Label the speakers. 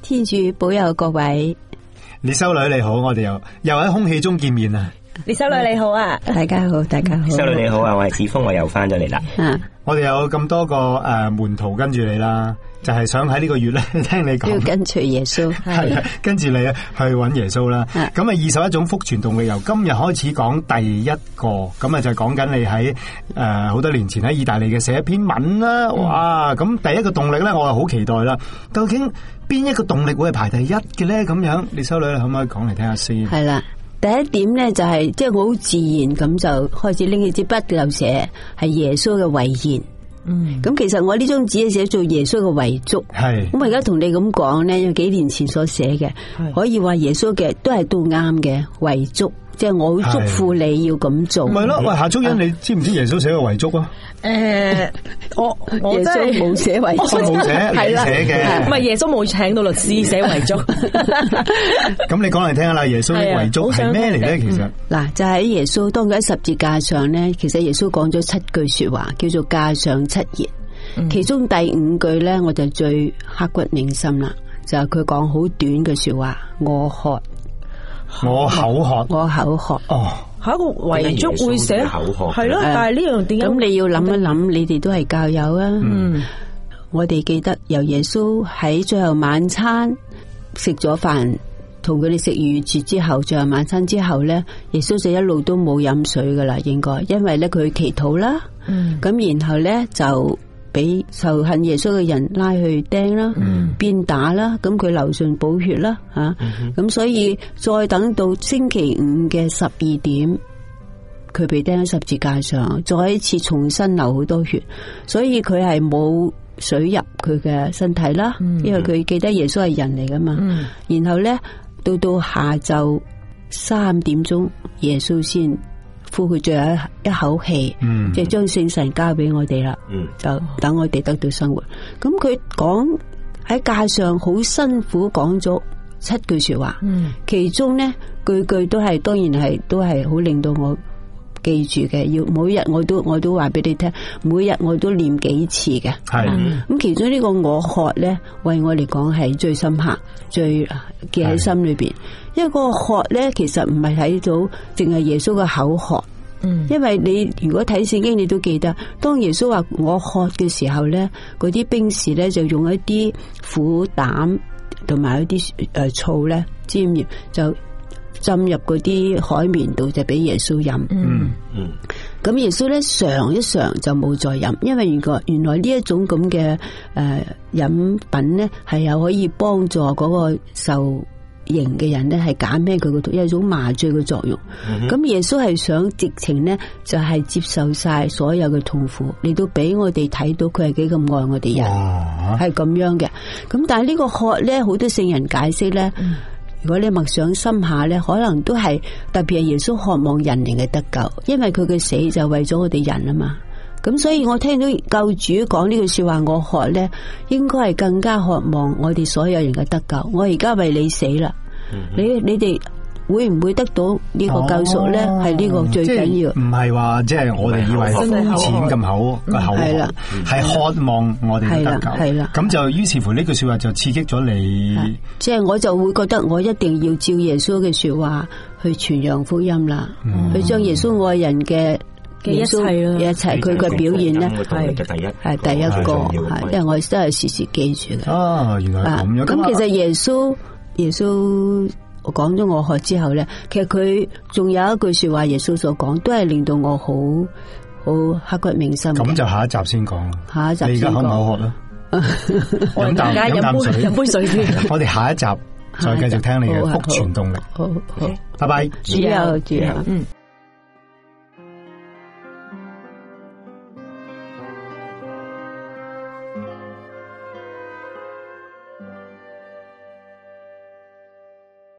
Speaker 1: 天主保佑各位，
Speaker 2: 列修女你好，我哋又喺空氣中見面啊！
Speaker 3: 列修女你好啊，
Speaker 1: 大家好，大家好。
Speaker 4: 修女你好啊，我係子峰，我又翻咗嚟啦。
Speaker 2: 我哋有咁多個門徒跟住你啦，就係想喺呢個月咧聽你講，
Speaker 1: 要跟隨耶穌，
Speaker 2: 係跟住你去揾耶穌啦。咁啊，21種福傳動力由今日開始講第一個，咁啊就係講緊你喺好多年前喺意大利嘅寫一篇文啦。哇！咁第一個動力咧，我係好期待啦。究竟邊一個動力會係排第一嘅咧？咁樣，列修女可唔可以講嚟聽下先？
Speaker 1: 係啦。第一點咧就係即係我好自然咁就開始拎起支筆就寫係耶穌嘅遺言。咁其實我呢張紙係寫做耶穌嘅遺囑。係。咁我而家同你咁講咧，有幾年前所寫嘅，可以話耶穌嘅都係都啱嘅遺囑。即係我好祝福你要咁做。唔係咯，
Speaker 2: 喂，夏竹欣，你知唔知耶穌寫嘅遺囑啊？
Speaker 3: 我
Speaker 1: 耶穌冇寫遺囑，
Speaker 2: 冇寫，係啦，寫嘅。
Speaker 3: 唔係耶穌冇請到律師寫遺囑。
Speaker 2: 咁你講嚟聽下啦，耶穌嘅遺囑係咩嚟咧？其實
Speaker 1: 嗱，就喺耶穌當佢喺十字架上咧，其實耶穌講咗7句說話，叫做架上7言。其中第5句咧，我就最刻骨銘心啦，就係佢講好短嘅說話，我渴。
Speaker 2: 我口渴，
Speaker 1: 我口渴。
Speaker 3: 哦，係一個遺囑會寫口渴，係咯。但係呢樣點解？
Speaker 1: 咁你要諗一諗，你哋都係教友啊。我哋記得由耶穌喺最後晚餐食咗飯，同佢哋食逾越節之後，最後晚餐之後咧，耶穌就一路都冇飲水噶啦，應該，因為咧佢祈禱啦。咁然後咧就俾仇恨耶穌嘅人拉去釘啦，鞭打啦，咁佢流盡寶血啦，咁所以再等到星期5嘅12點，佢被釘喺十字架上，再一次重新流好多血，所以佢係冇水入佢嘅身體啦，因為佢記得耶穌係人嚟噶嘛。然後咧到下晝3點鐘，耶穌先呼佢最後一口氣，即係將聖神交俾我哋啦，就等我哋得到生活。咁佢講喺架上好辛苦講咗7句說話，其中呢句句都係當然係都係好令到我記住嘅，要每日我都話俾你聽，每日我都念幾次嘅。係咁，其中呢個我渴咧，為我嚟講係最深刻、最記喺心裏邊。因為個渴咧，其實唔係睇到淨係耶穌嘅口渴。因為你如果睇聖經，你都記得，當耶穌話我渴嘅時候咧，嗰啲兵士咧就用一啲苦膽同埋一啲醋咧沾鹽，就浸入嗰啲海綿度，就俾耶穌飲。咁耶穌咧嘗一嘗就冇再飲，因為原來呢一種咁嘅飲品咧係有可以幫助嗰個受刑嘅人咧係減輕佢個痛，有一種麻醉嘅作用。咁耶穌係想直情咧就係接受晒所有嘅痛苦，嚟到俾我哋睇到佢係幾咁愛我哋人，係咁樣嘅。咁但係呢個渴咧，好多聖人解釋咧，如果你默想深下咧，可能都係特別係耶穌渴望人靈嘅得救，因為佢嘅死就為咗我哋人啊嘛。咁所以我聽到救主講呢句說話，我渴咧，應該係更加渴望我哋所有人嘅得救。我而家為你死啦，你哋會唔會得到呢個救贖咧？係呢個最緊要。唔係話即係我哋以為膚淺咁口個口渴，係渴望我哋得救。係啦，咁就於是乎呢句說話就刺激咗你。即係我就會覺得我一定要照耶穌嘅說話去傳揚福音啦，去將耶穌愛人嘅一切咯，一切佢嘅表現咧係第一個，係因為我真係時時記住嘅。哦，原來係咁樣。咁其實耶穌我講咗我渴之後咧，其實佢仲有一句說話，耶穌所講都係令到我好刻骨銘心。咁就下一集先講。下一集先講。你而家口唔口渴啦？飲杯水先。我哋下一集再繼續聽你嘅福傳動力。好，拜拜。主佑。